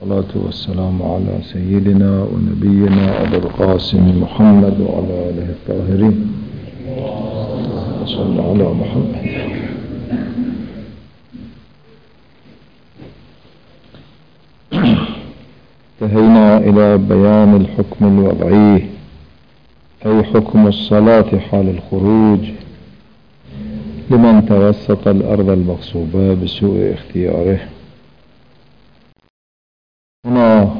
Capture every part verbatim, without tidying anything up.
والصلاة والسلام على سيدنا ونبينا أبو القاسم محمد وعلى آله الطاهرين. صلى على محمد. انتهينا إلى بيان الحكم الوضعي، أي حكم الصلاة حال الخروج لمن توسط الأرض المغصوبة بسوء اختياره. هنا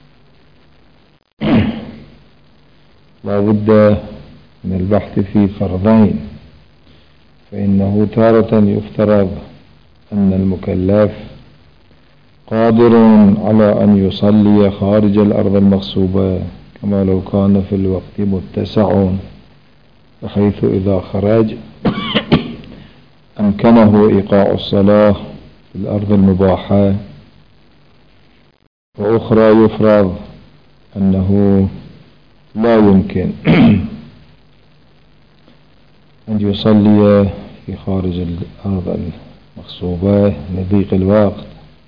لا بد من البحث في فرضين، فإنه تارة يفترض أن المكلف قادر على أن يصلي خارج الأرض المغصوبة كما لو كان في الوقت متسع، بحيث إذا خرج أمكنه إيقاع الصلاة في الأرض المباحة. وأخرى يفرض أنه لا يمكن أن يصلي في خارج الأرض المغصوبة لضيق الوقت.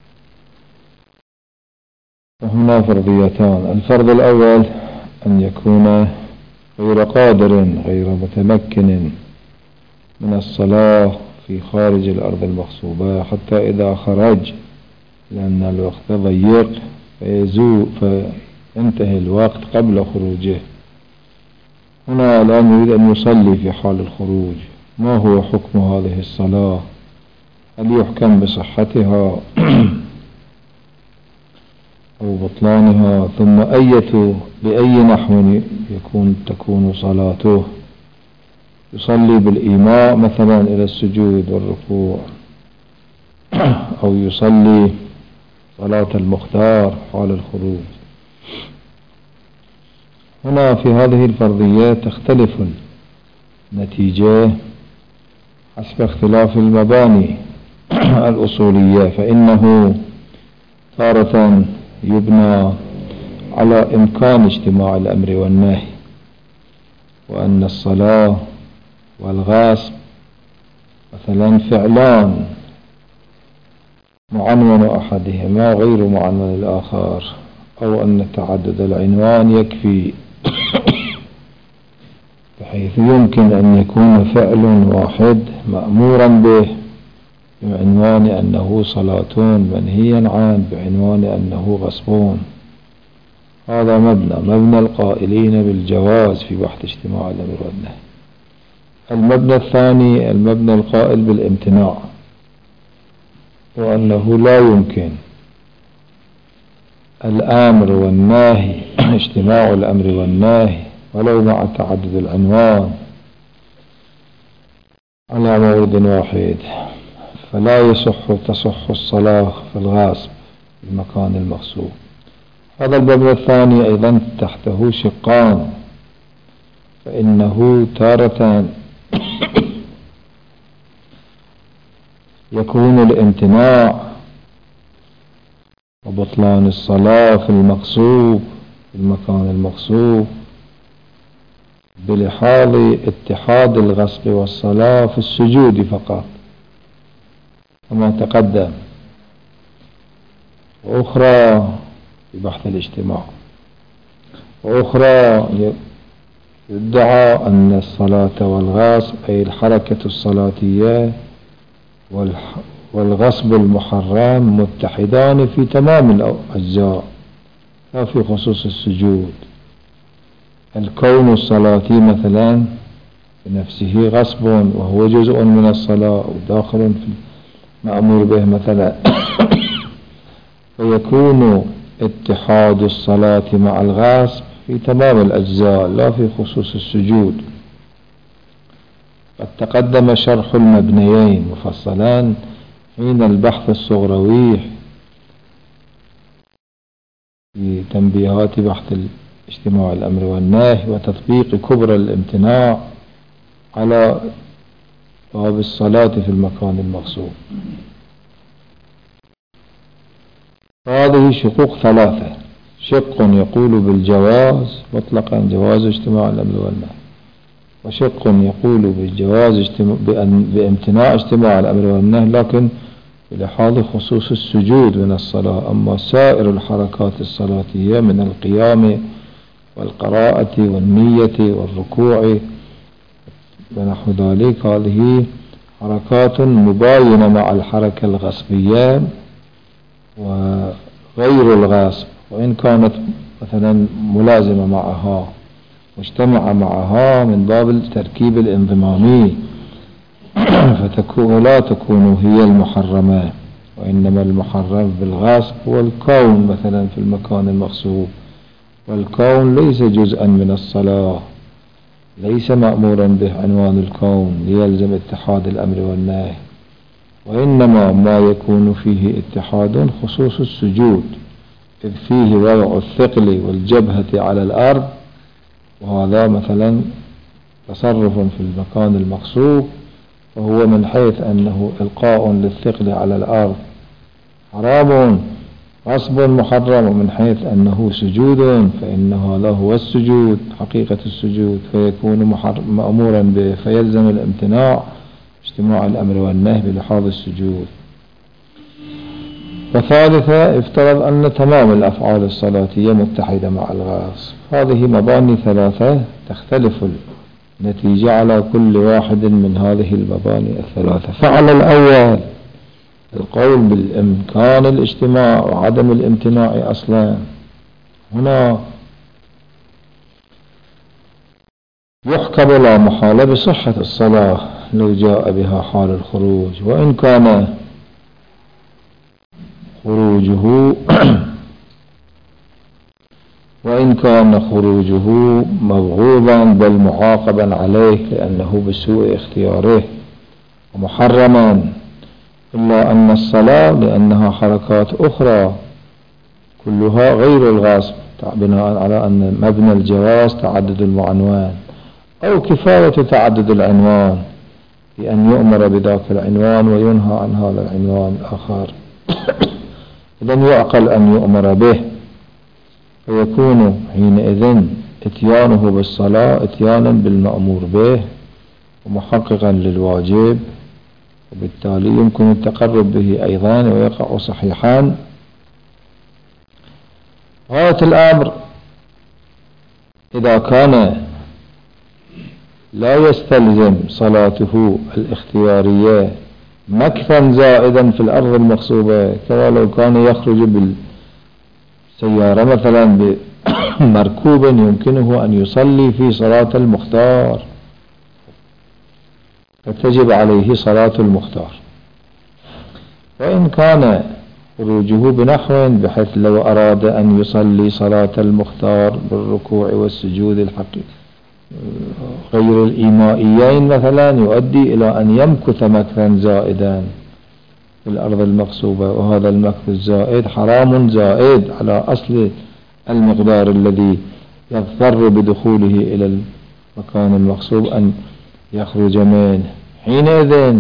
وهنا فرضيتان: الفرض الأول أن يكون غير قادر غير متمكن من الصلاة في خارج الأرض المغصوبة حتى إذا خرج، لأن الوقت ضيق فيزول فينتهي الوقت قبل خروجه. هنا الآن يريد أن يصلي في حال الخروج، ما هو حكم هذه الصلاة؟ هل يحكم بصحتها أو بطلانها؟ ثم أية بأي نحو يكون تكون صلاته؟ يصلي بالإيماء مثلا إلى السجود والركوع، أو يصلي صلاة المختار حال الخروج؟ هنا في هذه الفرضيات تختلف النتيجة حسب اختلاف المباني الأصولية، فإنه تارة يبنى على إمكان اجتماع الأمر والنهي، وأن الصلاة والغصب مثلا فعلان معنون أحدهما غير معنون الآخر، أو أن تعدد العنوان يكفي بحيث يمكن أن يكون فعل واحد مأمورا به بعنوان أنه صلاة، منهيا عنه بعنوان أنه غصب. هذا مبنى مبنى القائلين بالجواز في بحث اجتماع الأمر والنهي. المبنى الثاني المبنى القائل بالامتناع، وأنه لا يمكن الأمر والنهي اجتماع الأمر والنهي ولو مع تعدد العنوان على مورد واحد، فلا يصح تصح الصلاة في الغاصب في المكان المغصوب. هذا المبنى الثاني أيضا تحته شقان، فإنه تارة يكون الامتناع وبطلان الصلاة في المغصوب في المكان المغصوب بلحاظ اتحاد الغصب والصلاة في السجود فقط كما تقدم، وأخرى في بحث الاجتماع. وأخرى يدعى أن الصلاة والغصب أي الحركة الصلاتية والغصب المحرم متحدان في تمام الأجزاء لا في خصوص السجود. الكون الصلاتي مثلا بنفسه غصب وهو جزء من الصلاة وداخل في المأمور به مثلا، فيكون اتحاد الصلاة مع الغصب في تمام الأجزاء لا في خصوص السجود. قد تقدم شرح المبنيين مفصلا حين البحث الصغروي في تنبيهات بحث اجتماع الأمر والنهي وتطبيق كبرى الامتناع على باب الصلاة في المكان المغصوب. هذه شقوق ثلاثة: شق يقول بالجواز مطلقا جواز اجتماع الأمر والنهي، وشق يقول بالجواز اجتماع بامتناع اجتماع الأمر والنهي لكن بلحاظ خصوص السجود من الصلاة. أما سائر الحركات الصلاتية من القيام والقراءة والنية والركوع ونحو ذلك، هذه حركات مباينة مع الحركة الغصبية وغير الغصب، وإن كانت مثلا ملازمة معها مجتمعة معها من باب التركيب الانضمامي، فتكون لا تكون هي المحرمة، وإنما المحرم بالغصب هو الكون مثلا في المكان المغصوب، والكون ليس جزءا من الصلاة، ليس مأمورا به عنوان الكون ليلزم اتحاد الأمر والنهي، وإنما ما يكون فيه اتحاد خصوص السجود، إذ فيه وضع الثقل والجبهة على الأرض، وهذا مثلا تصرف في المكان المغصوب، وهو من حيث أنه إلقاء للثقل على الأرض حرام غصب محرم، ومن حيث أنه سجود فإن هذا هو السجود حقيقة السجود، فيكون مأمورا به، فيلزم الامتناع اجتماع الأمر والنهي بلحاظ السجود. وثالثا افترض أن تمام الأفعال الصلاتية متحدة مع الغصب. هذه مباني ثلاثة تختلف النتيجة على كل واحد من هذه المباني الثلاثة. فعلى الأول القول بالإمكان الاجتماع وعدم الامتناع أصلا، هنا يحكم لا محالة بصحة الصلاة لو جاء بها حال الخروج، وإن كان خروجه وإن كان خروجه مبغوضا بل معاقبا عليه لأنه بسوء اختياره ومحرما، إلا أن الصلاة لأنها حركات أخرى كلها غير الغصب، بناء على أن مبنى الجواز تعدد المعنوان أو كفاية تعدد العنوان، بأن يؤمر بذاك العنوان وينهى عن هذا العنوان الآخر. إذن يعقل أن يؤمر به، فيكون حينئذ اتيانه بالصلاة اتيانا بالمأمور به ومحققا للواجب، وبالتالي يمكن التقرب به أيضا ويقع صحيحا. غاية الأمر إذا كان لا يستلزم صلاته الاختيارية مكثا زائدا في الأرض المغصوبة، كما لو كان يخرج بالسيارة مثلا بمركوب يمكنه أن يصلي في صلاة المختار، فتجب عليه صلاة المختار. وإن كان خروجه بنحو بحيث لو أراد أن يصلي صلاة المختار بالركوع والسجود الحقيقي غير الإيمائيين مثلا يؤدي إلى أن يمكث مكثا زائدا في الأرض المغصوبة، وهذا المكث الزائد حرام زائد على أصل المقدار الذي يضطر بدخوله إلى المكان المغصوب أن يخرج منه. حينئذ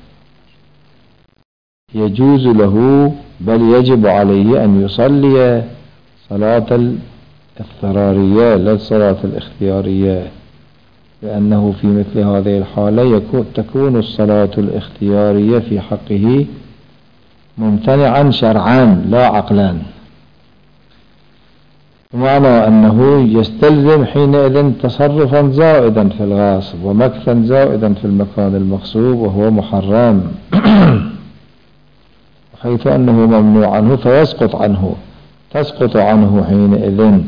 يجوز له بل يجب عليه أن يصلي صلاة الاضطرارية لا الصلاة الاختيارية، لأنه في مثل هذه الحالة يكون تكون الصلاة الاختيارية في حقه ممتنعا شرعا لا عقلا، بمعنى أنه يستلزم حينئذ تصرفا زائدا في الغاصب ومكثا زائدا في المكان المغصوب وهو محرم حيث أنه ممنوع عنه فيسقط عنه تسقط عنه حينئذ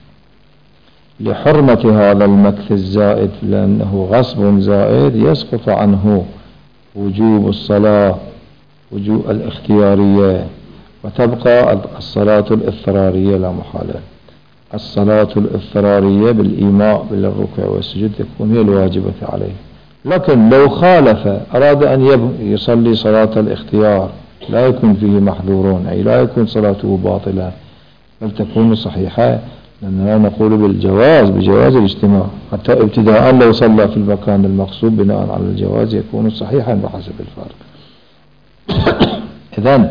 لحرمة هذا المكث الزائد، لأنه غصب زائد يسقط عنه وجوب الصلاة وجوب الاختيارية، وتبقى الصلاة الاضطرارية لا محالة. الصلاة الاضطرارية بالإيماء بالركوع والسجود تكون هي الواجبة عليه. لكن لو خالف أراد أن يصلي صلاة الاختيار لا يكون فيه محظورون، أي لا يكون صلاته باطلة بل تكون صحيحة، لأننا نقول بالجواز بجواز الاجتماع، حتى ابتداء لو صلى في المكان المقصود بناء على الجواز يكون صحيحا بحسب الفرق. إذن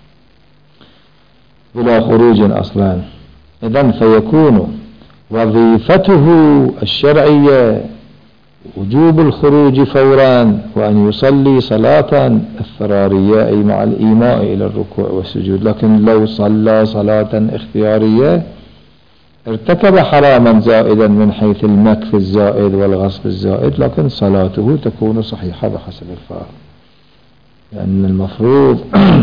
بلا خروج أصلا، إذن فيكون وظيفته الشرعية وجوب الخروج فورا وأن يصلي صلاة اضطرارية أي مع الإيماء إلى الركوع والسجود. لكن لو صلى صلاة اختيارية ارتكب حراما زائدا من حيث المكث الزائد والغصب الزائد، لكن صلاته تكون صحيحة بحسب الفرض، لأن المفروض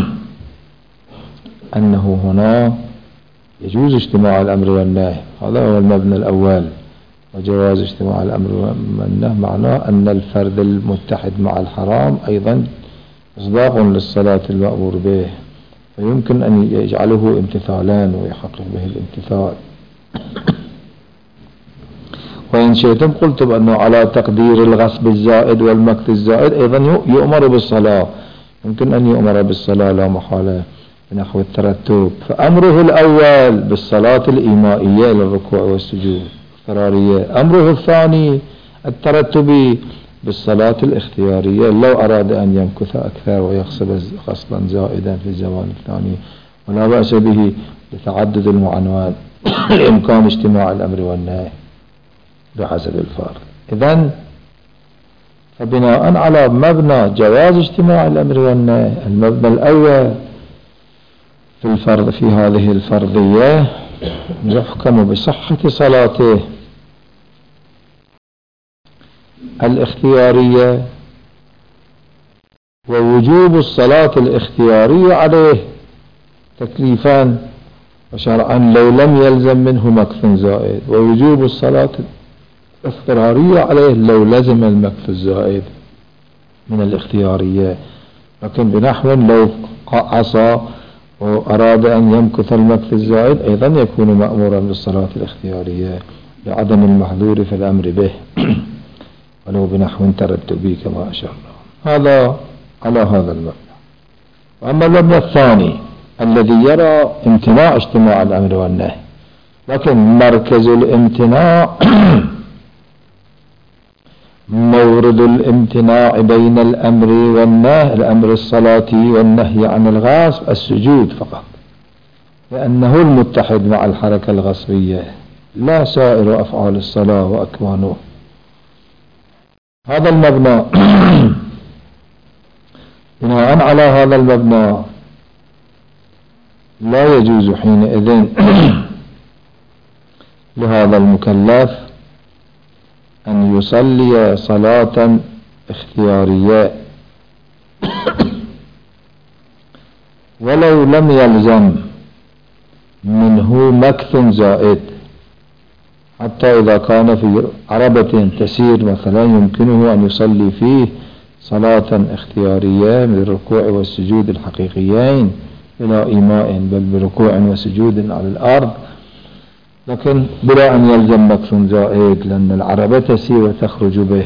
أنه هنا يجوز اجتماع الأمر والنهي. هذا هو المبنى الأول. وجواز اجتماع الأمر والنهي معناه أن الفرد المتحد مع الحرام أيضا إصداق للصلاة المأمور به، فيمكن أن يجعله امتثالان ويحقق به الامتثال. وإن شئتم قلتم أنه على تقدير الغصب الزائد والمكث الزائد أيضا يؤمر بالصلاة، يمكن أن يؤمر بالصلاة لا محالة بنحو الترتب. فأمره الأول بالصلاة الإيمائية للركوع والسجود اضطرارية، أمره الثاني الترتبي بالصلاة الاختيارية لو أراد أن يمكث أكثر ويغصب غصبا زائدا في الزمان الثاني، ولا بأس به لتعدد المعنوان لإمكان اجتماع الأمر والنهي بحسب الفرض. إذن فبناء على مبنى جواز اجتماع الأمر والنهي، المبنى الأول في الفرض في هذه الفرضية يحكم بصحة صلاته الاختيارية ووجوب الصلاة الاختيارية عليه تكليفان وشرعا لو لم يلزم منه مكث زائد، ووجوب الصلاة الاضطرارية عليه لو لزم المكث الزائد من الاختيارية. لكن بنحو لو عصى وأراد أن يمكث المكث الزائد أيضا يكون مأمورا بالصلاة الاختيارية لعدم المحذور في الأمر به ولو بنحو ترتبي كما أشرنا. هذا على هذا المبنى. وأما المبنى الثاني الذي يرى امتناع اجتماع الأمر والنهي، لكن مركز الامتناع مورد الامتناع بين الأمر والنهي، الأمر الصلاتي والنهي عن الغصب السجود فقط، لأنه المتحد مع الحركة الغصبية لا سائر أفعال الصلاة وأكوانه. هذا المبنى بناء على هذا المبنى لا يجوز حينئذ لهذا المكلف أن يصلي صلاة اختيارية ولو لم يلزم منه مكث زائد، حتى إذا كان في عربة تسير مثلا يمكنه أن يصلي فيه صلاة اختيارية بالركوع والسجود الحقيقيين بلا إيماء بل بركوع وسجود على الأرض، لكن بلا أن يلزم مكث زائد، لأن العربة تسير وتخرج به.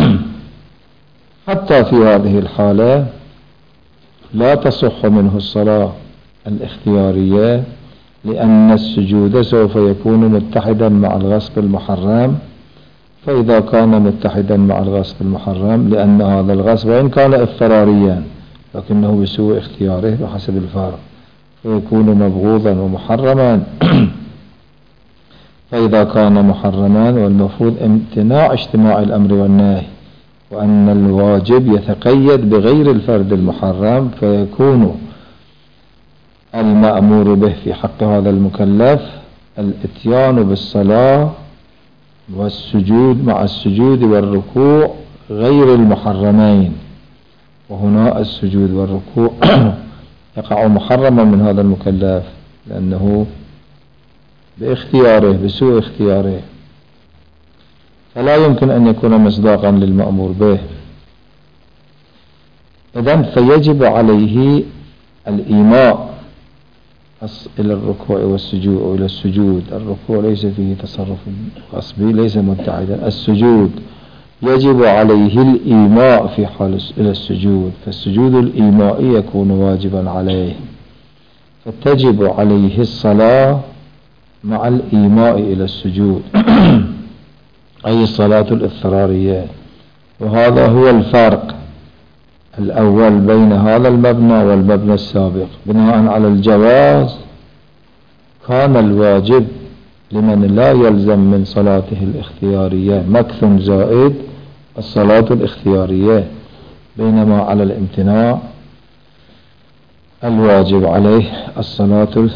حتى في هذه الحالة لا تصح منه الصلاة الاختيارية، لأن السجود سوف يكون متحدا مع الغصب المحرم. فإذا كان متحدا مع الغصب المحرم، لأن هذا الغصب وإن كان اضطراريا لكنه بسوء اختياره بحسب الفرض فيكون مبغوضا ومحرما. فإذا كان محرما والمفروض امتناع اجتماع الأمر والنهي، وأن الواجب يتقيد بغير الفرد المحرم، فيكون المأمور به في حق هذا المكلف الاتيان بالصلاة والسجود مع السجود والركوع غير المحرمين. وهنا السجود والركوع يقع محرما من هذا المكلف لأنه باختياره بسوء اختياره، فلا يمكن أن يكون مصداقا للمأمور به. إذن فيجب عليه الإيماء إلى الركوع والسجود أو إلى السجود. الركوع ليس فيه تصرف غصبي، ليس مبتعدا. السجود يجب عليه الإيماء في حال إلى السجود، فالسجود الإيمائي يكون واجبا عليه، فتجب عليه الصلاة مع الإيماء إلى السجود أي الصلاة الاضطرارية. وهذا هو الفرق الأول بين هذا المبنى والمبنى السابق. بناء على الجواز كان الواجب لمن لا يلزم من صلاته الاختيارية مكث زائد الصلاة الاختيارية، بينما على الامتناع الواجب عليه الصلاة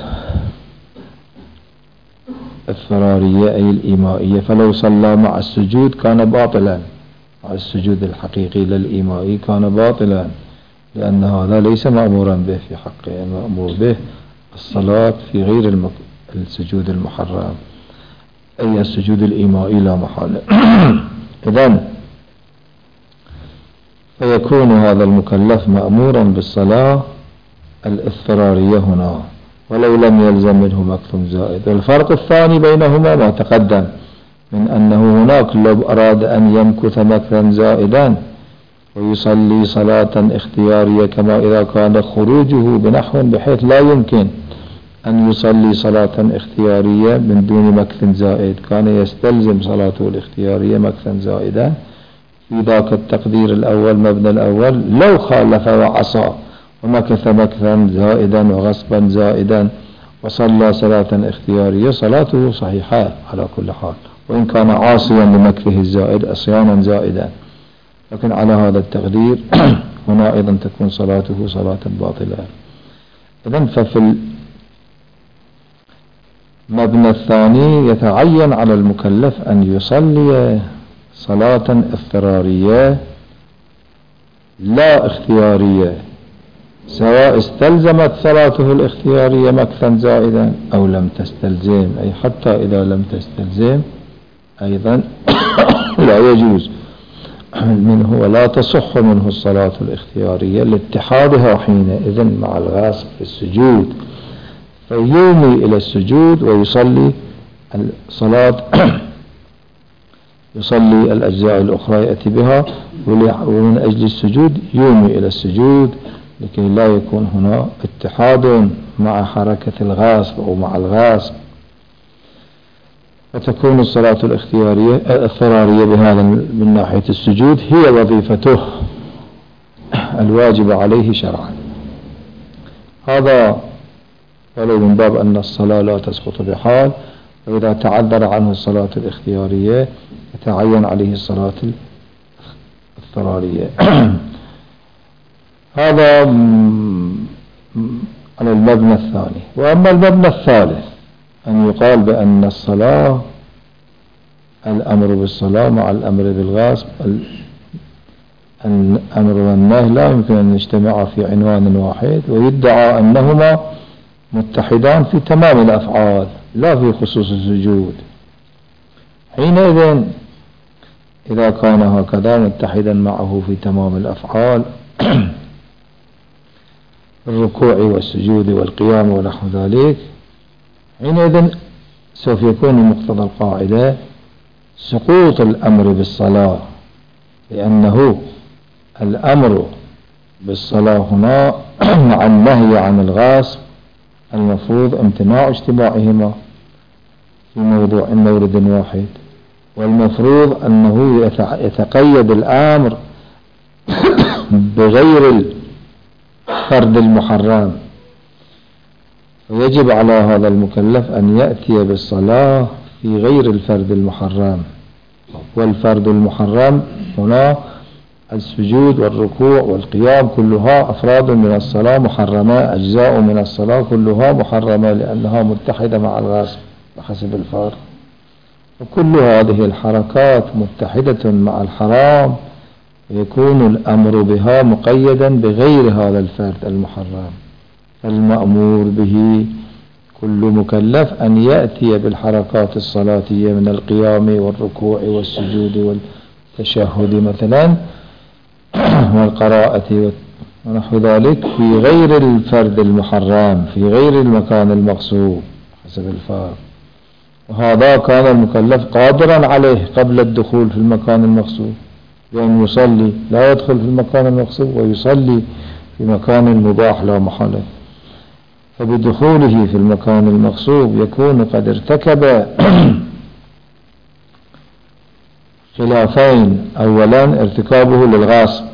الاضطرارية أي الإيمائية. فلو صلى مع السجود كان باطلا، مع السجود الحقيقي للإيمائي كان باطلا، لأن هذا ليس مأمورا به في حقه، مأمور به الصلاة في غير المك... السجود المحرم أي السجود الإيمائي لا محالة. إذن فيكون هذا المكلف مأمورا بالصلاة الاضطرارية هنا ولو لم يلزم منه مكث زائد. والفرق الثاني بينهما ما تقدم من أنه هناك لو أراد أن يمكث مكثا زائدا ويصلي صلاة اختيارية كما إذا كان خروجه بنحو بحيث لا يمكن أن يصلي صلاة اختيارية من دون مكث زائد، كان يستلزم صلاته الاختيارية مكثا زائدا. في ذاك التقدير الأول مبنى الأول لو خالف وعصى ومكث مكثا زائدا وغصبا زائدا وصلى صلاة اختيارية صلاته صحيحة على كل حال، وإن كان عاصيا لمكثه الزائد عصيانا زائدا، لكن على هذا التقدير هنا أيضا تكون صلاته صلاة باطلة. إذن ففي المبنى الثاني يتعين على المكلف أن يصلي صلاة اضطرارية لا اختيارية، سواء استلزمت صلاته الاختيارية مكثا زائدا أو لم تستلزم، أي حتى إذا لم تستلزم أيضا لا يجوز منه ولا تصح منه الصلاة الاختيارية لاتحادها حينئذ مع الغاصب في السجود، فيومي إلى السجود ويصلي الصلاة يصلي الأجزاء الأخرى يأتي بها، ومن أجل السجود يومي إلى السجود لكي لا يكون هنا اتحاد مع حركة الغاصب أو مع الغاصب، فتكون الصلاة الاختيارية الاضطرارية بهذا من ناحية السجود هي وظيفته الواجب عليه شرعا. هذا ولو من باب أن الصلاة لا تسقط بحال، وإذا تعذر عنه الصلاة الاختيارية يتعين عليه الصلاة الاضطرارية. هذا على المبنى الثاني. وأما المبنى الثالث أن يقال بأن الصلاة الأمر بالصلاة مع الأمر بالغاصب الأمر والنهي لا يمكن أن يجتمعا في عنوان واحد، ويدعى أنهما متحدان في تمام الأفعال لا في خصوص السجود. حينئذ إذا كان هكذا متحدا معه في تمام الأفعال الركوع والسجود والقيام ونحو ذلك، حينئذ سوف يكون مقتضى القاعدة سقوط الأمر بالصلاة، لأنه الأمر بالصلاة هنا مع النهي عن الغاصب المفروض امتناع اجتماعهما في موضوع مورد واحد، والمفروض أنه يتقيد الأمر بغير الفرد المحرم، ويجب على هذا المكلف أن يأتي بالصلاة في غير الفرد المحرم. والفرد المحرم هنا السجود والركوع والقيام كلها أفراد من الصلاة محرمة، أجزاء من الصلاة كلها محرمة لأنها متحدة مع الغاصب بحسب الفرد، وكل هذه الحركات متحدة مع الحرام، يكون الأمر بها مقيدا بغير هذا الفرد المحرم. فالمأمور به كل مكلف أن يأتي بالحركات الصلاتية من القيام والركوع والسجود والتشهد مثلا والقراءة ونحو ذلك في غير الفرد المحرم في غير المكان المغصوب حسب الفرد، وهذا كان المكلف قادرا عليه قبل الدخول في المكان المغصوب، بأن يصلي لا يدخل في المكان المغصوب ويصلي في مكان مباح لا محالة. فبدخوله في المكان المغصوب يكون قد ارتكب خلافين: أولا ارتكابه للغاصب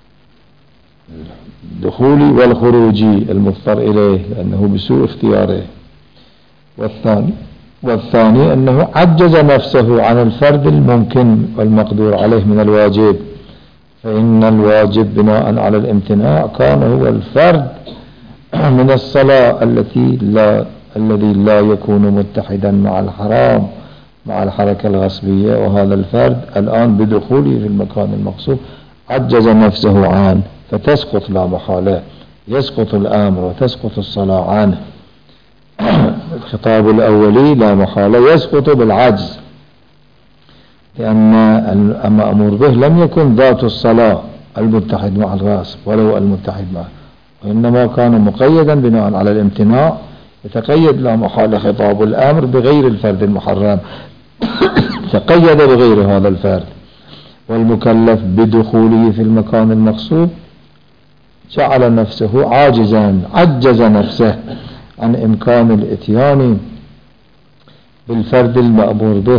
الدخولي والخروجي المضطر إليه لأنه بسوء اختياره، والثاني والثاني أنه عجز نفسه عن الفرد الممكن والمقدور عليه من الواجب، فإن الواجب بناء على الامتناع كان هو الفرد من الصلاة التي لا الذي لا يكون متحدا مع الحرام مع الحركة الغصبية، وهذا الفرد الآن بدخوله في المكان المقصود عجز نفسه عنه، فتسقط لا محالة، يسقط الأمر وتسقط الصلاة عنه. الخطاب الأولي لا محالة يسقط بالعجز، لأن المأمور به لم يكن ذات الصلاة المتحد مع الغاصب ولو المتحد معه، وإنما كان مقيدا بناء على الامتناع، يتقيد لا محالة خطاب الأمر بغير الفرد المحرم، تقيد بغير هذا الفرد. والمكلف بدخوله في المكان المقصود جعل نفسه عاجزا، عجز نفسه عن إمكان الإتيان بالفرد المأمور به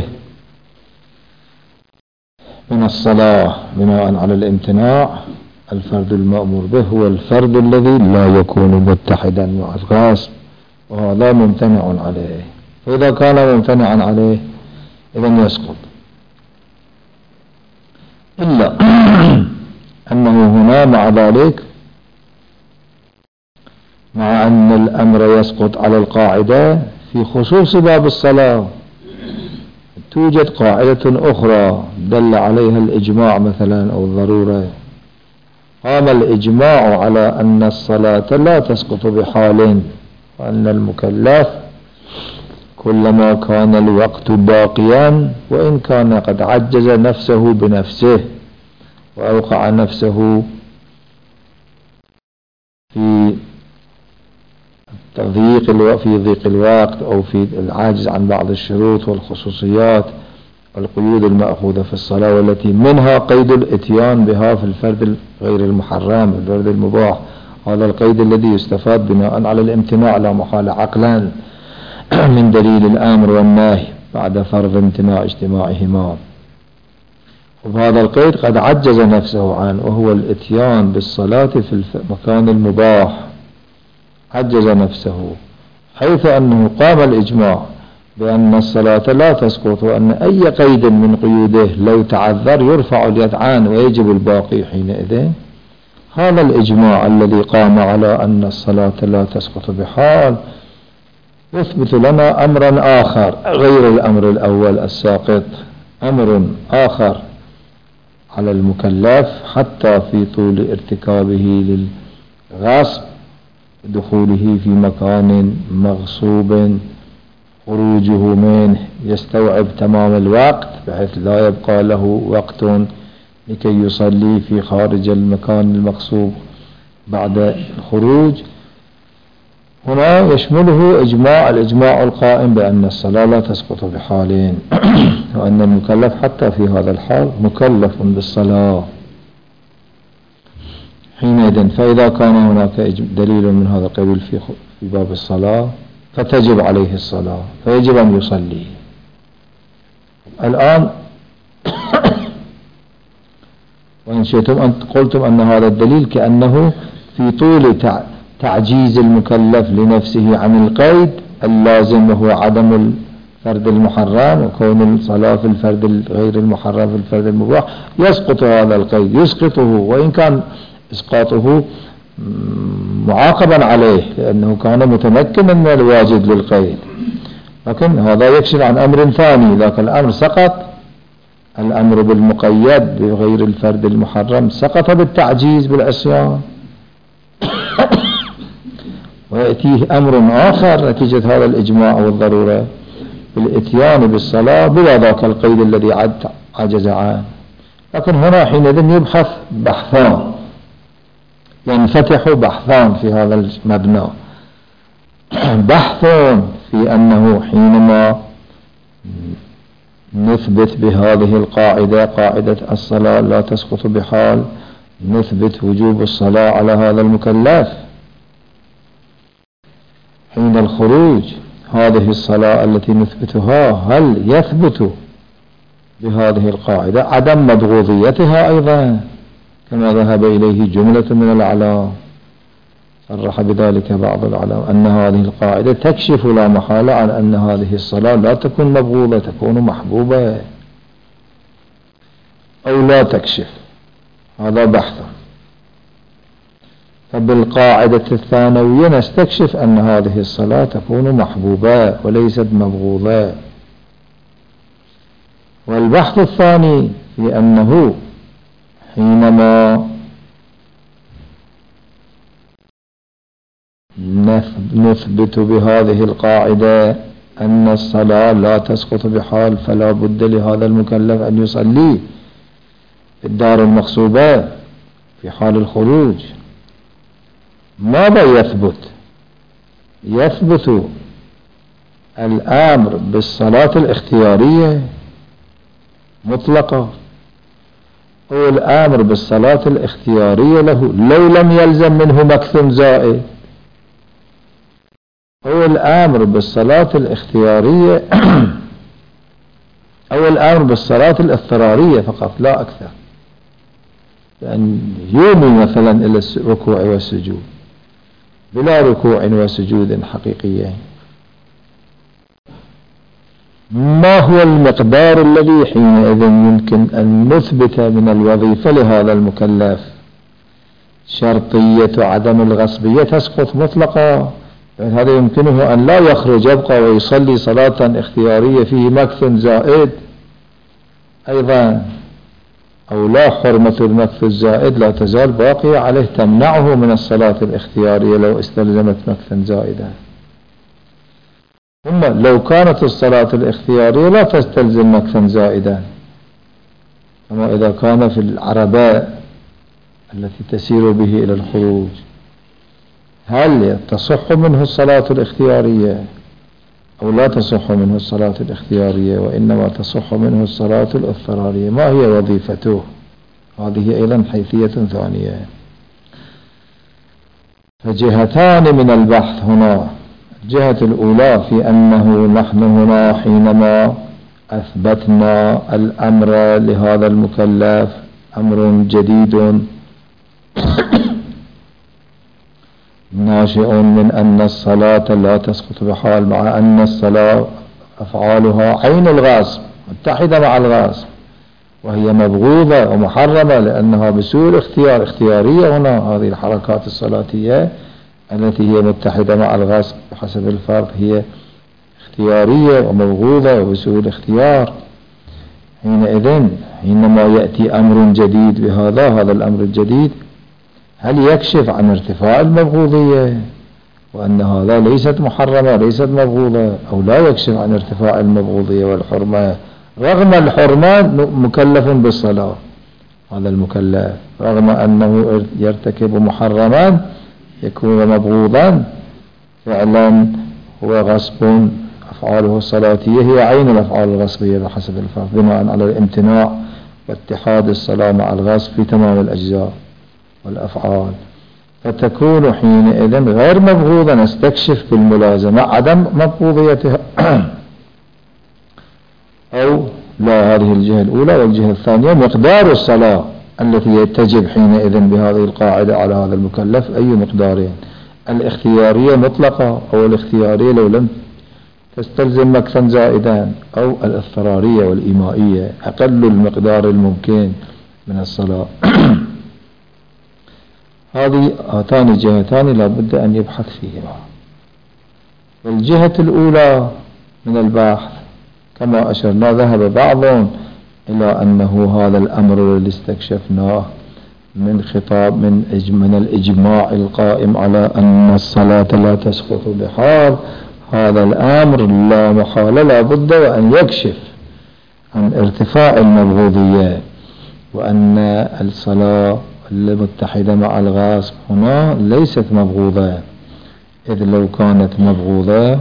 من الصلاة بناء على الامتناع. الفرد المأمور به هو الفرد الذي لا يكون متحدا مع الغاصب، وهذا ممتنع عليه، فإذا كان ممتنعا عليه إذن يسقط. إلا أنه هنا مع ذلك مع أن الأمر يسقط على القاعدة في خصوص باب الصلاة، توجد قاعدة أخرى دل عليها الإجماع مثلا أو الضرورة. قام الإجماع على أن الصلاة لا تسقط بحال، وأن المكلف كلما كان الوقت باقيا وإن كان قد عجز نفسه بنفسه وأوقع نفسه في ضيق في ضيق الوقت أو في العاجز عن بعض الشروط والخصوصيات والقيود المأخوذة في الصلاة، والتي منها قيد الاتيان بها في الفرد غير المحرم الفرد المباح. هذا القيد الذي يستفاد بناء على الامتناع لا محالة عقلا من دليل الأمر والنهي بعد فرض امتناع اجتماعهما. وهذا القيد قد عجز نفسه عنه، وهو الاتيان بالصلاة في المكان المباح، عجز نفسه، حيث أنه قام الإجماع بأن الصلاة لا تسقط، وأن أي قيد من قيوده لو تعذر يرفع اليد عنه ويجب الباقي حينئذ. هذا الإجماع الذي قام على أن الصلاة لا تسقط بحال يثبت لنا أمرا آخر غير الأمر الأول الساقط، أمر آخر على المكلف حتى في طول ارتكابه للغصب، دخوله في مكان مغصوب، خروجه منه يستوعب تمام الوقت بحيث لا يبقى له وقت لكي يصلي في خارج المكان المغصوب بعد الخروج. هنا يشمله إجماع الإجماع القائم بأن الصلاة لا تسقط بحالين، وأن المكلف حتى في هذا الحال مكلف بالصلاة حينئذ. فإذا كان هناك دليل من هذا القبيل في في باب الصلاة فتجب عليه الصلاة، فيجب أن يصلي. الآن وإن شئتم أن قلتم أن هذا الدليل كأنه في طول تعجيز المكلف لنفسه عن القيد اللازم وهو عدم الفرد المحرم وكون الصلاة في الفرد غير المحرم في الفرد المباح يسقط هذا القيد، يسقطه، وإن كان إسقاطه معاقبا عليه لأنه كان متمكنا من الواجد للقيد، لكن هذا يكشف عن أمر ثاني. ذاك الأمر سقط، الأمر بالمقيد بغير الفرد المحرم سقط بالتعجيز بالعصيان، ويأتيه أمر آخر نتيجة هذا الإجماع والضرورة بالإتيان بالصلاة بلا ذاك القيد الذي عجز عنه. لكن هنا حينئذ يبحث بحثان، ينفتح بحثان في هذا المبنى. بحث في أنه حينما نثبت بهذه القاعدة قاعدة الصلاة لا تسقط بحال، نثبت وجوب الصلاة على هذا المكلف حين الخروج. هذه الصلاة التي نثبتها هل يثبت بهذه القاعدة عدم مبغوضيتها أيضا كما ذهب إليه جملة من الأعلام؟ صرح بذلك بعض العلماء أن هذه القاعدة تكشف لا محالة عن أن هذه الصلاة لا تكون مبغوضة، تكون محبوبة أو لا تكشف. هذا بحث. فبالقاعدة الثانوية نستكشف أن هذه الصلاة تكون محبوبة وليست مبغوضة. والبحث الثاني في أنه حينما نثبت بهذه القاعدة أن الصلاة لا تسقط بحال، فلا بد لهذا المكلف أن يصلي في الدار المغصوبة في حال الخروج. ماذا يثبت؟ يثبت الأمر بالصلاة الاختيارية مطلقة، أو الأمر بالصلاة الاختيارية له لو لم يلزم منه مكث زائد، أو الأمر بالصلاة الاختيارية أو الأمر بالصلاة الاضطرارية فقط لا أكثر، لأن يومي مثلا إلى الركوع والسجود بلا ركوع وسجود حقيقيين. ما هو المقدار الذي حينئذ يمكن أن نثبت من الوظيفة لهذا المكلف؟ شرطية عدم الغصبية تسقط مطلقة، هذا يمكنه أن لا يخرج يبقى ويصلي صلاة اختيارية فيه مكث زائد أيضا، أو لا حرمة المكث الزائد لا تزال باقية عليه تمنعه من الصلاة الاختيارية لو استلزمت مكثا زائدا. ثم لو كانت الصلاة الاختيارية لا تستلزم مكثا زائدا، كما إذا كان في العرباء التي تسير به إلى الخروج، هل تصح منه الصلاة الاختيارية أو لا تصح منه الصلاة الاختيارية، وإنما تصح منه الصلاة الاضطرارية؟ ما هي وظيفته؟ هذه أيضا حيثية ثانية. فجهتان من البحث هنا. الجهة الأولى في أنه نحن هنا حينما أثبتنا الأمر لهذا المكلف أمر جديد ناشئ من أن الصلاة لا تسقط بحال، مع أن الصلاة أفعالها عين الغاصب متحدة مع الغاصب، وهي مبغوضة ومحرمة لأنها بسوء الاختيار اختيارية. هنا هذه الحركات الصلاتية التي هي متحدة مع الغاصب بحسب الفرض هي اختيارية ومبغوضة وبسوء الاختيار. حينئذ حينما يأتي أمر جديد بهذا هذا الأمر الجديد هل يكشف عن ارتفاع المبغوضية وأن هذا ليست محرمة ليست مبغوضة، أو لا يكشف عن ارتفاع المبغوضية والحرمة رغم الحرمة مكلف بالصلاة؟ هذا المكلف رغم أنه يرتكب محرما يكون مبغوضا فعلا هو غصب، أفعاله الصلاتية هي عين الأفعال الغصبية بحسب الفرض بناء على الامتناع واتحاد الصلاة مع الغصب في تمام الأجزاء والأفعال، فتكون حينئذ غير مبغوضة. نستكشف بالملازمة عدم مبغوضيتها أو لا. هذه الجهة الأولى. والجهة الثانية مقدار الصلاة التي تجب حينئذ بهذه القاعدة على هذا المكلف أي مقدارين، الاختيارية مطلقة أو الاختيارية لو لم تستلزم مكثا زائدا، أو الاضطرارية والإيمائية أقل المقدار الممكن من الصلاة. هذه هاتان جهتان لا بد أن يبحث فيهما. والجهة الأولى من البحث كما أشرنا ذهب بعضهم إلى أنه هذا الأمر الذي استكشفناه من خطاب من من الإجماع القائم على أن الصلاة لا تسقط بحال، هذا الأمر لا محالة لا بد وأن يكشف عن ارتفاع المبغوضية، وأن الصلاة المتحدة مع الغاصب هنا ليست مبغوضة، إذ لو كانت مبغوضة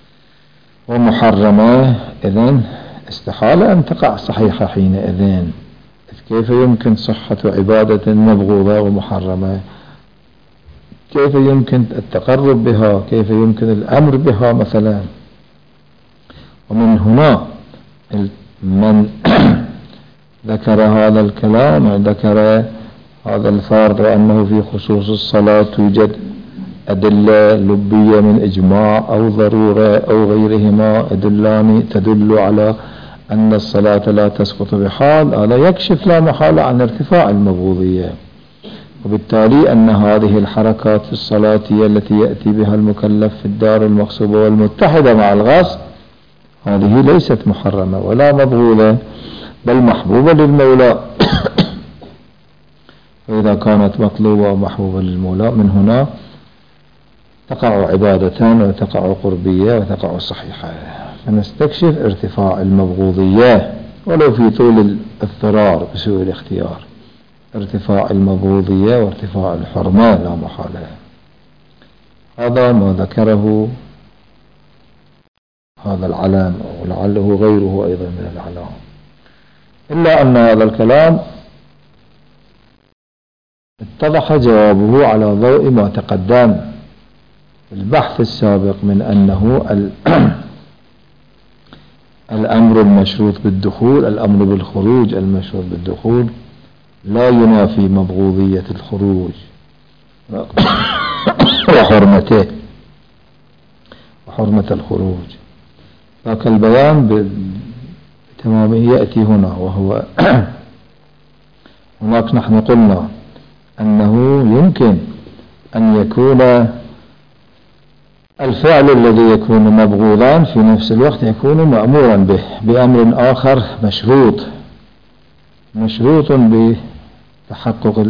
ومحرمة إذن استحالة أن تقع صحيحة حينئذ. إذ كيف يمكن صحة عبادة مبغوضة ومحرمة؟ كيف يمكن التقرب بها؟ كيف يمكن الأمر بها مثلا؟ ومن هنا من ذكر هذا الكلام وذكر هذا الفرض وأنه في خصوص الصلاة توجد أدلة لبية من إجماع أو ضرورة أو غيرهما يدلان تدل على أن الصلاة لا تسقط بحال، هذا يكشف لا محالة عن ارتفاع المبغوضية. وبالتالي أن هذه الحركات الصلاتية التي يأتي بها المكلف في الدار المغصوبة والمتحدة مع الغصب هذه ليست محرمة ولا مبغوضة بل محبوبة للمولى. وإذا كانت مطلوبة ومحبوبة للمولى من هنا تقع عبادتان وتقع قربية وتقع صحيحة. فنستكشف ارتفاع المبغوضية ولو في طول الاضطرار بسوء الاختيار، ارتفاع المبغوضية وارتفاع الحرمة لا محالة. هذا ما ذكره هذا العلم ولعله غيره أيضا من الأعلام، إلا أن هذا الكلام اتضح جوابه على ضوء ما تقدم البحث السابق من أنه الأمر المشروط بالدخول، الأمر بالخروج المشروط بالدخول لا ينافي مبغوضية الخروج وحرمته وحرمة الخروج. ذاك البيان بتمامه يأتي هنا، وهو هناك نحن قلنا أنه يمكن أن يكون الفعل الذي يكون مبغوضا في نفس الوقت يكون مأمورا به بأمر آخر مشروط مشروط بتحقق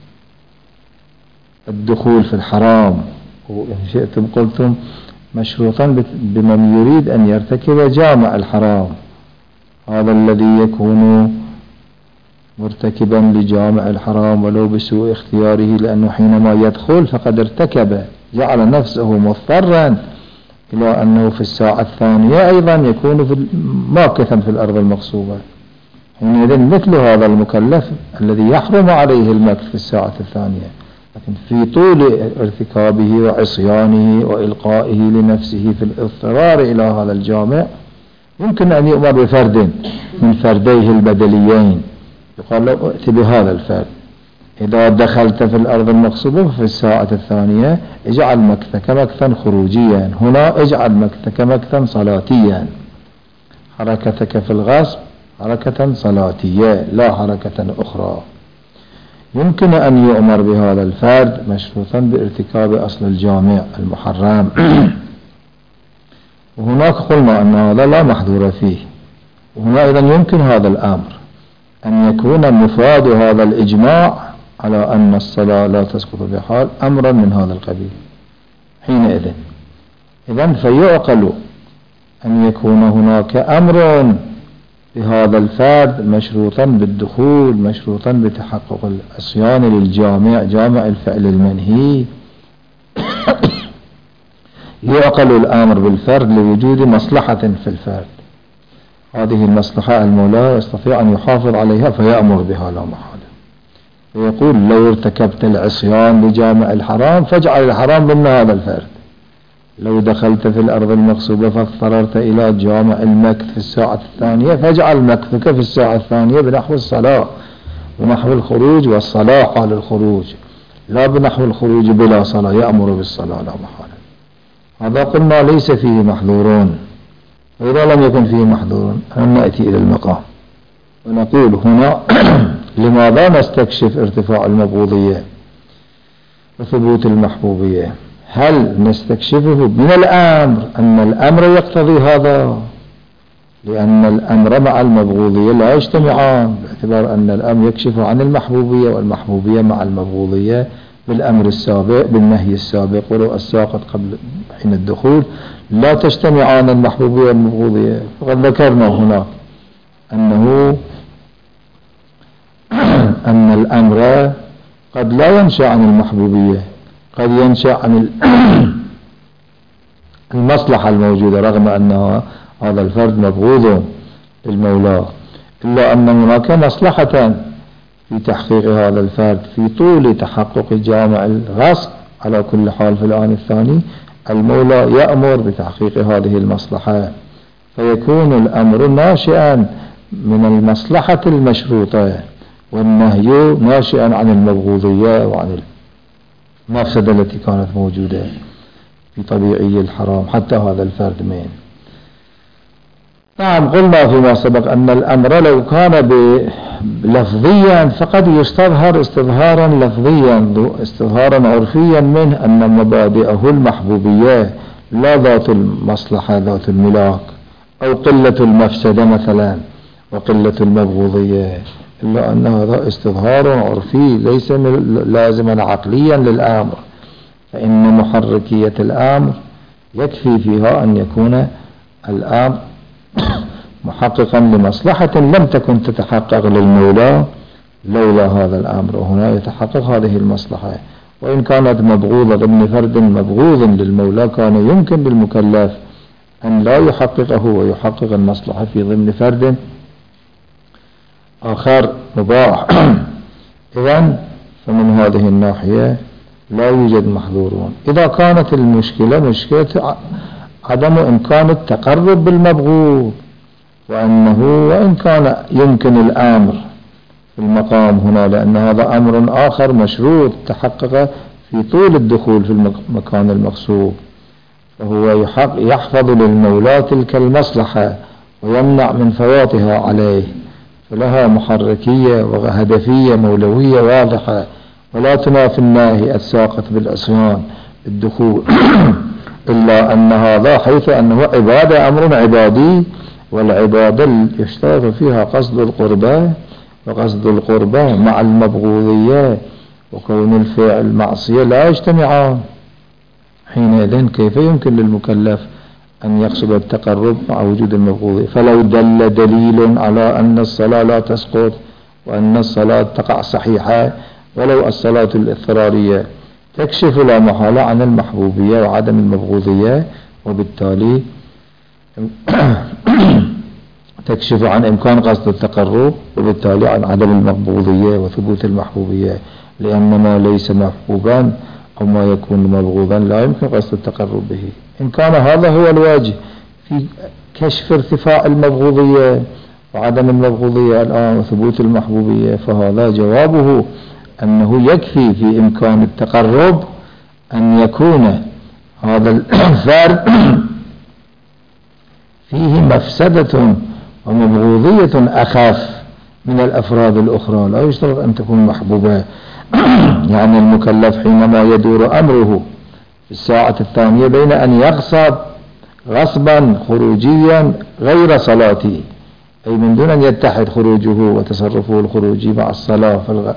الدخول في الحرام، وإن شئتم قلتم مشروطا بمن يريد أن يرتكب جامع الحرام، هذا الذي يكون مرتكبا لجامع الحرام ولو بسوء اختياره، لأنه حينما يدخل فقد ارتكب، جعل نفسه مضطرا إلى أنه في الساعة الثانية أيضا يكون في ماكثا في الأرض المغصوبة. حينئذ مثل هذا المكلف الذي يحرم عليه المكث في الساعة الثانية، لكن في طول ارتكابه وعصيانه وإلقائه لنفسه في الاضطرار إلى هذا الجامع يمكن أن يؤمر بفرد من فرديه البدليين، يقال له ائت بهذا الفرد، إذا دخلت في الأرض المغصوبة في الساعة الثانية اجعل مكثك مكثا خروجيا، هنا اجعل مكثك مكثا صلاتيا، حركتك في الغصب حركة صلاتية لا حركة أخرى. يمكن أن يؤمر بهذا الفرد مشروطا بارتكاب أصل الجامع المحرم. وهناك قلنا أن هذا لا محظور فيه، وهنا أيضا يمكن هذا الأمر أن يكون مفاد هذا الإجماع على أن الصلاة لا تسقط بحال أمرا من هذا القبيل. حينئذ إذن فيعقل أن يكون هناك أمر بهذا الفرد مشروطا بالدخول، مشروطا بتحقق العصيان للجامع، جامع الفعل المنهي. يعقل الأمر بالفرد لوجود مصلحة في الفرد، هذه المصلحة المولى يستطيع أن يحافظ عليها فيأمر بها لا محالة، ويقول لو ارتكبت العصيان لجامع الحرام فاجعل الحرام ضمن هذا الفرد، لو دخلت في الأرض المغصوبة فاضطررت إلى جامع المكث في الساعة الثانية فاجعل مكثك في الساعة الثانية بنحو الصلاة، بنحو الخروج والصلاة قال الخروج، لا بنحو الخروج بلا صلاة، يأمر بالصلاة لا محالة. هذا قلنا ليس فيه محظورون، وإذا لم يكن فيه محظور نأتي إلى المقام ونقول هنا لماذا نستكشف ارتفاع المبغوضية وثبوت المحبوبية؟ هل نستكشفه من الأمر أن الأمر يقتضي هذا؟ لأن الأمر مع المبغوضية لا يجتمعان، باعتبار أن الأمر يكشف عن المحبوبية والمحبوبية مع المبغوضية بالأمر السابق بالنهي السابق ولو الساقط قبل حين الدخول لا تجتمعان المحبوبية والمبغوضية. وقد ذكرنا هنا أنه أن الأمر قد لا ينشأ عن المحبوبية، قد ينشأ عن المصلحة الموجودة، رغم أن هذا الفرد مبغوض للمولى، إلا أن هناك مصلحة في تحقيق هذا الفرد في طول تحقق جامع الغصب. على كل حال في الآن الثاني المولى يأمر بتحقيق هذه المصلحة، فيكون الأمر ناشئا من المصلحة المشروطة والنهي ناشئا عن المبغوضية وعن المفسدة التي كانت موجودة في طبيعي الحرام حتى هذا الفرد مين. نعم قلنا فيما سبق أن الأمر لو كان لفظيا فقد يستظهر استظهارا لفظيا استظهارا عرفيا منه أن مبادئه المحبوبية لا ذات المصلحة ذات الملاك أو قلة المفسدة مثلا وقلة المبغوضية، إلا أن هذا استظهار عرفي ليس لازما عقليا للأمر، فإن محركية الأمر يكفي فيها أن يكون الأمر محققا لمصلحة لم تكن تتحقق للمولى لولا هذا الأمر، وهنا يتحقق هذه المصلحة. وإن كانت مبغوضة ضمن فرد مبغوض للمولى كان يمكن للمكلف أن لا يحققه ويحقق المصلحة في ضمن فرد آخر مباح. إذن فمن هذه الناحية لا يوجد محظورون. إذا كانت المشكلة مشكلة عدم إمكان التقرب بالمبغوض، وأنه وإن كان يمكن الأمر في المقام هنا لأن هذا أمر آخر مشروط تحقق في طول الدخول في المكان المقصود، فهو يحفظ للمولى تلك المصلحة ويمنع من فواتها عليه، فلها محركية وهدفية مولوية واضحة ولا تنافي الناهي الساقط بالعصيان الدخول. إلا أن هذا حيث أنه عبادة أمر عبادي، والعبادة يشترط فيها قصد القربة، وقصد القربة مع المبغوضية وكون الفعل معصية لا يجتمعان. حينئذ كيف يمكن للمكلف أن يقصد التقرب مع وجود المبغوضية؟ فلو دل دليل على أن الصلاة لا تسقط وأن الصلاة تقع صحيحة ولو الصلاة الاضطرارية تكشف لا محالة عن المحبوبية وعدم المبغوضية، وبالتالي تكشف عن إمكان قصد التقرب وبالتالي عن عدم المبغوضية وثبوت المحبوبية، لأن ما ليس محبوبا أو ما يكون مبغوضا لا يمكن قصد التقرب به. إن كان هذا هو الواجب في كشف ارتفاع المبغوضية وعدم المبغوضية الآن وثبوت المحبوبية، فهذا جوابه أنه يكفي في إمكان التقرب أن يكون هذا الفرد فيه مفسدة ومبغوضية أخف من الأفراد الأخرى، لا يشترط أن تكون محبوبة. يعني المكلف حينما يدور أمره في الساعة الثانية بين أن يغصب غصبا خروجيا غير صلاتي، أي من دون أن يتحد خروجه وتصرفه الخروجي مع الصلاة في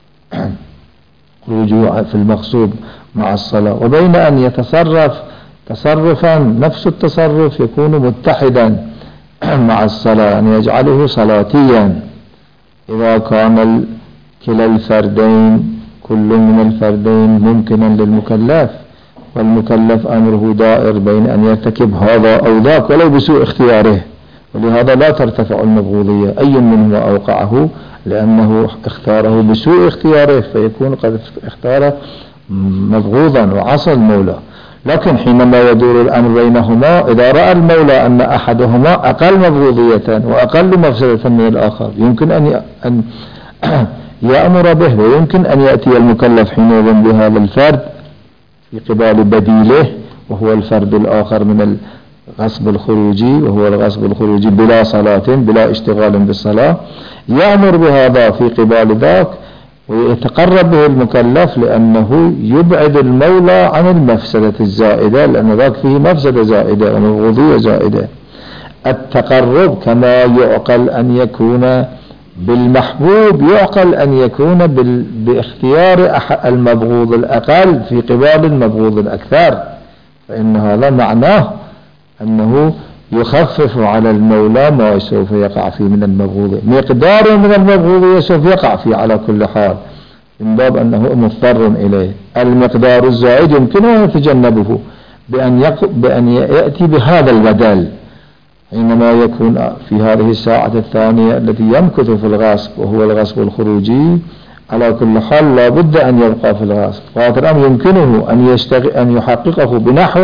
خروجه في المقصود مع الصلاة، وبين أن يتصرف تصرفا نفس التصرف يكون متحدا مع الصلاة أن يجعله صلاتيا. إذا كان كلا الفردين كل من الفردين ممكنا للمكلف، والمكلف أمره دائر بين أن يرتكب هذا أو ذاك ولو بسوء اختياره، ولهذا لا ترتفع المبغوضية أي منهما أوقعه لأنه اختاره بسوء اختياره فيكون قد اختار مبغوضا وعصى المولى. لكن حينما يدور الأمر بينهما إذا رأى المولى أن أحدهما أقل مبغوضية وأقل مفسدة من الآخر يمكن أن أن يأمر به، ويمكن أن يأتي المكلف حينئذ بهذا الفرد في قبال بديله وهو الفرد الآخر من الغصب الخروجي، وهو الغصب الخروجي بلا صلاة بلا اشتغال بالصلاة، يأمر بهذا في قبال ذاك ويتقرب به المكلف لأنه يبعد المولى عن المفسدة الزائدة، لأن ذاك فيه مفسدة زائدة ومبغوضية زائدة. التقرب كما يعقل أن يكون بالمحبوب يعقل أن يكون باختيار المبغوض الأقل في قبال المبغوض الأكثر، فإن هذا معناه أنه يخفف على المولى ما سوف يقع فيه من المبغوضية، مقدار من المبغوضية سوف يقع فيه على كل حال من باب أنه مضطر إليه. المقدار الزائد يمكن أن يتجنبه بأن, يق... بأن يأتي بهذا البدل حينما يكون في هذه الساعة الثانية التي يمكث في الغصب وهو الغصب الخروجي. على كل حال لا بد أن يبقى في الغصب، فهذا الأمر يمكنه أن, يشتغ... أن يحققه بنحو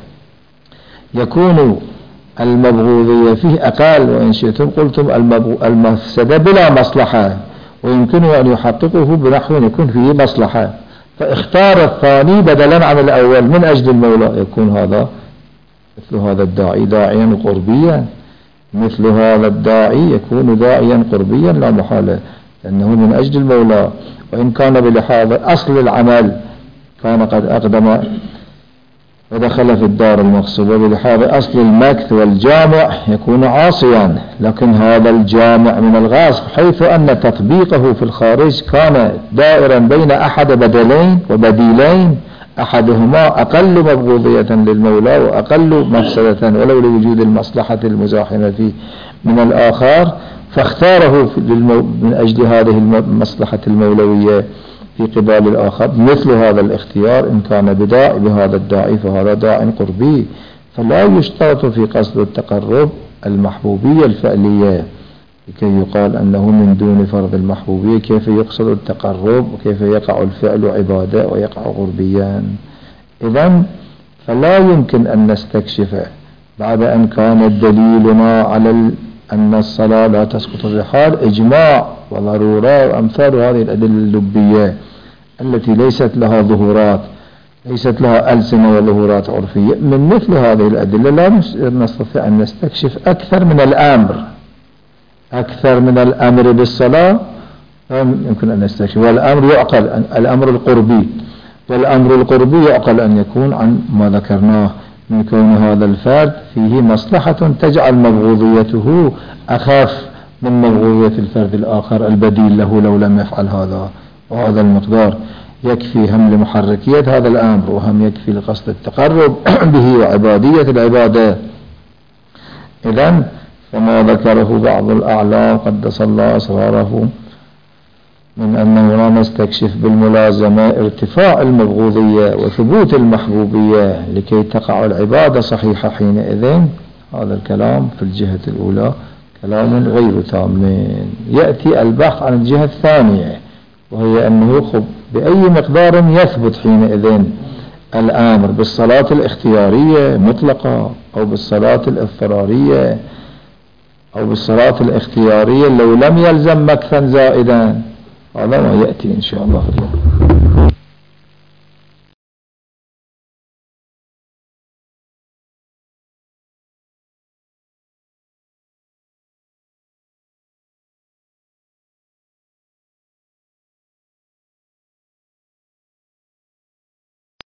يكون المبغوضية فيه أقل، وإن شئتم قلتم المفسدة بلا مصلحة، ويمكنه أن يحققه بنحو يكون فيه مصلحة، فاختار الثاني بدلا عن الأول من أجل المولى، يكون هذا مثل هذا الداعي داعيا قربيا، مثل هذا الداعي يكون داعيا قربيا لا محالة، لأنه من أجل المولى. وإن كان بلحاظ أصل العمل كان قد أقدم ودخل في الدار المغصوبة، بلحاظ أصل المكث والجامع يكون عاصيا، لكن هذا الجامع من الغاصب حيث أن تطبيقه في الخارج كان دائرا بين أحد بدلين وبديلين، أحدهما أقل مبغوضية للمولى وأقل مفسدة ولو لوجود المصلحة المزاحمة فيه من الآخر، فاختاره من أجل هذه المصلحة المولوية في قبال الآخر. مثل هذا الاختيار إن كان بداعي بهذا الداعي فهذا داع قربي، فلا يشترط في قصد التقرب المحبوبية الفعلية لكي يقال أنه من دون فرض المحبوبية. كيف يقصد التقرب وكيف يقع الفعل عبادة ويقع قربيا؟ إذن فلا يمكن أن نستكشف بعد أن كان دليلنا على أن الصلاة لا تسقط الرحال إجماع وضرورة وأمثال هذه الأدلة اللبية التي ليست لها ظهورات، ليست لها ألسنة وظهورات عرفية. من مثل هذه الأدلة لا نستطيع أن نستكشف أكثر من الأمر، أكثر من الأمر بالصلاة يمكن أن نستكشف. والأمر يعقل الأمر القربي، والأمر القربي يعقل أن يكون عن ما ذكرناه من كون هذا الفرد فيه مصلحة تجعل مبغوضيته أخف من مبغوضية الفرد الآخر البديل له لو لم يفعل هذا. وهذا المقدار يكفي هم لمحركية هذا الأمر، وهم يكفي لقصد التقرب به وعبادية العبادة. إذن فما ذكره بعض الأعلام قدس الله أسراره من أنه لا نستكشف بالملازمة ارتفاع المبغوضية وثبوت المحبوبية لكي تقع العبادة صحيحة حينئذ، هذا الكلام في الجهة الأولى كلام غير تام. يأتي البحث عن الجهة الثانية، وهي أنه خب بأي مقدار يثبت حينئذ الأمر بالصلاة الاختيارية مطلقة أو بالصلاة الاضطرارية أو بالصلاة الاختيارية لو لم يلزم مكثا زائدا. هذا ما يأتي إن شاء الله.